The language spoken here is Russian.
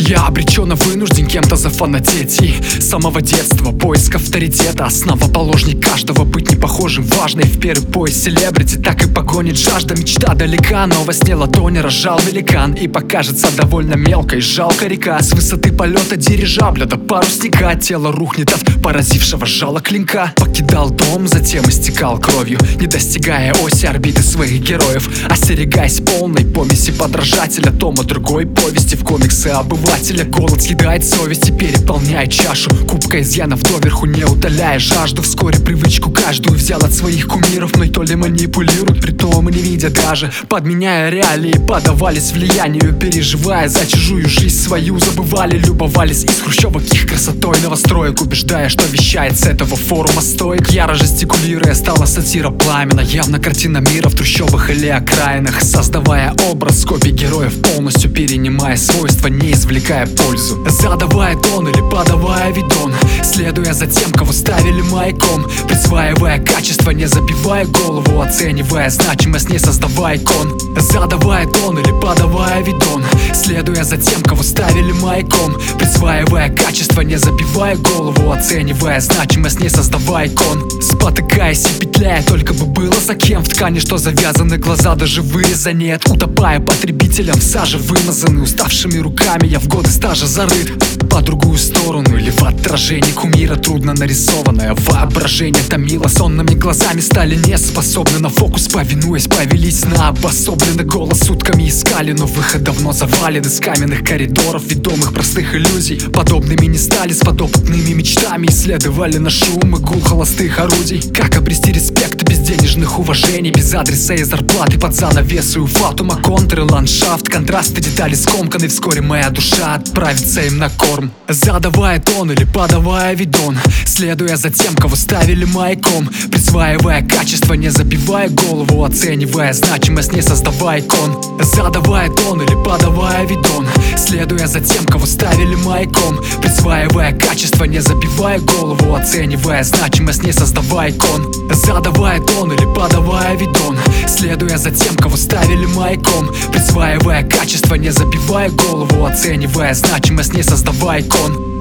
Я обреченно вынужден кем-то зафанатеть. И с самого детства поиск авторитета, основоположник каждого быть не похожим, важный. В первый поиск селебрити так и погонит жажда. Мечта далека, но во сне ладони разжал великан. И покажется довольно мелкой жалко река. С высоты полета дирижабля до парусника тело рухнет от поразившего жала клинка. Покидал дом, затем истекал кровью, не достигая оси орбиты своих героев. Остерегаясь полной помеси подражателя тома другой повести в комиксы обывателя. Голод съедает совесть и переполняет чашу кубка изъянов доверху, не утоляя жажду. Вскоре привычку каждую взял от своих кумиров, но и то ли манипулируют, притом и не видя даже, подменяя реалии, подавались влиянию, переживая за чужую жизнь свою. Забывали, любовались из хрущевок их красотой новостроек, убеждая, что вещает с этого форума стоек. Яро жестикулируя стала сатира пламена, явно картина мира в трущобах или окраинах, создавая образ копий героев, полностью перенимая свойства, не извлекая пользу. Задавая тон или подавая видон, следуя за тем, кого ставили маяком, присваивая качество, не забивая голову, оценивая значимость, не создавая икон. Задавая тон или подавая видон, следуя за тем, кого ставили маяком, присваивая качество, не забивая голову, оценивая значимость, не создавая икон. Спотыкаясь и петляя, только бы было за кем. В ткани, что завязаны глаза, даже выреза нет. Утопая потребителем в саже вымазанный, уставшими руками я в годы стажа зарыт. По другую сторону или в отражении кумира трудно нарисованное воображение томило. Сонными глазами стали неспособны на фокус, повинуясь, повелись на обособленный голос. Сутками искали, но выход давно завален из каменных коридоров, ведомых простых иллюзий. Подобными не стали, с подопытными мечтами исследовали на шум и гул холостых орудий. Как обрести респект без денежных уважений, без адреса и зарплаты, под занавесу фатума, контры, ландшафт, контрасты, детали скомканы. Вскоре моя душа отправится им на корм. Задавая тон или подавая видон, следуя за тем, кого ставили маяком, присваивая качество, не забивая голову, оценивая значимость, не создавая икон. Задавая тон или подавая видон, следуя за тем, кого ставили маяком, присваивая качество, не забивая голову, оценивая значимость, не создавая икон. Задавая тон или подавая видон, следуя за тем, кого ставили маяком, присваивая качество, не забивая голову, оценивая значимость, не создавая икон.